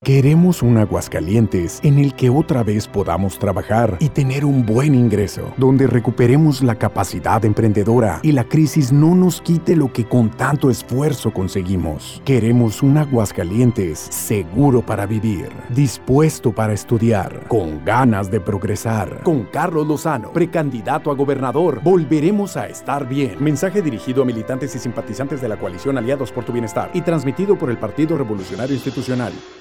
Queremos un Aguascalientes en el que otra vez podamos trabajar y tener un buen ingreso, donde recuperemos la capacidad emprendedora y la crisis no nos quite lo que con tanto esfuerzo conseguimos. Queremos un Aguascalientes seguro para vivir, dispuesto para estudiar, con ganas de progresar. Con Carlos Lozano, precandidato a gobernador, volveremos a estar bien. Mensaje dirigido a militantes y simpatizantes de la coalición Aliados por tu Bienestar y transmitido por el Partido Revolucionario Institucional.